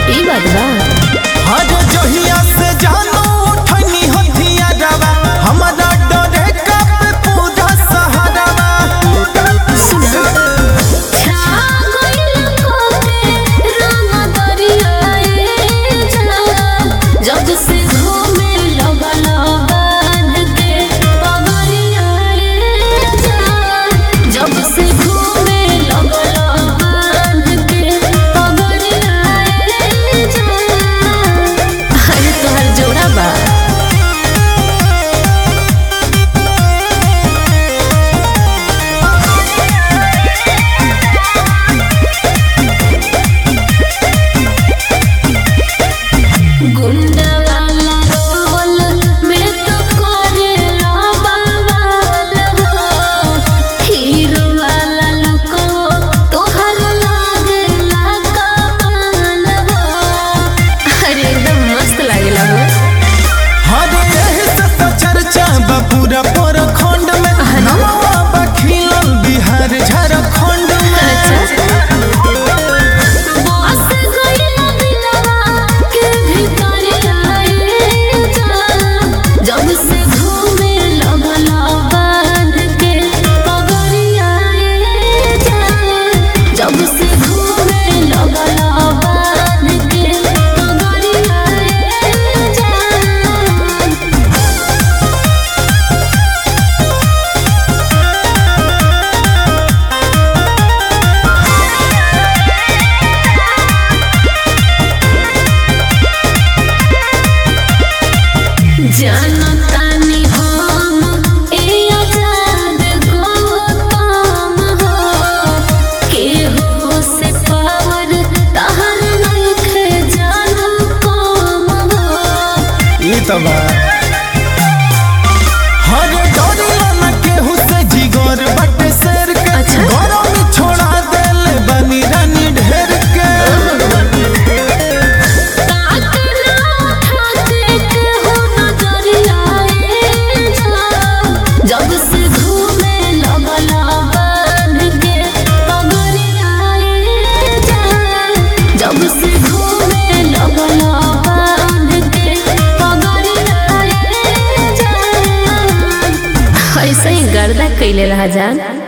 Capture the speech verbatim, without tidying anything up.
ई बात बा। हर जहिया से जानो उठनी हथिया रवा हमारा डरे कब पूरा सहारा सुना छा गइल कोके रंग दरियाए जा जब से घूमे लगल बांध के पगरियाए जा जब से घूमे लगल बांध के पगरियाए जा। अरे तोहर जोड़ा बा। गुंडा वाला रोल में तो करेला बवाल हो हीरो वाला लुको तोहर लागेला कमाल हो। अरे एकदम मस्त लागेला हो। हर यही से चर्चा बा पूरा प्रखंड में नवा बा खिलल बिहार झारखंड में। बस गइला दिलवा के भितरियाए जा जब से घूमे लगल बांध के पगरियाए जा जब से घूमे लगल बांध के पगरियाए जा। जनतानी हम ए आजाद गौतम हो केहू से पावर तहर नइखे जानू कम हो। ई त बा हर डरिया न केहू से जिगर बटे शेर के अच्छा। गरमी छोड़ा देल बनी रानी ढेर के। ताकना उठाते केहू नजरियाए जा जब से घूमे लगल बांध के पगरियाए जा जब से घूमे लगल बांध के पगरियाए जा। ऐसे ही गर्दा कैले रहा जान।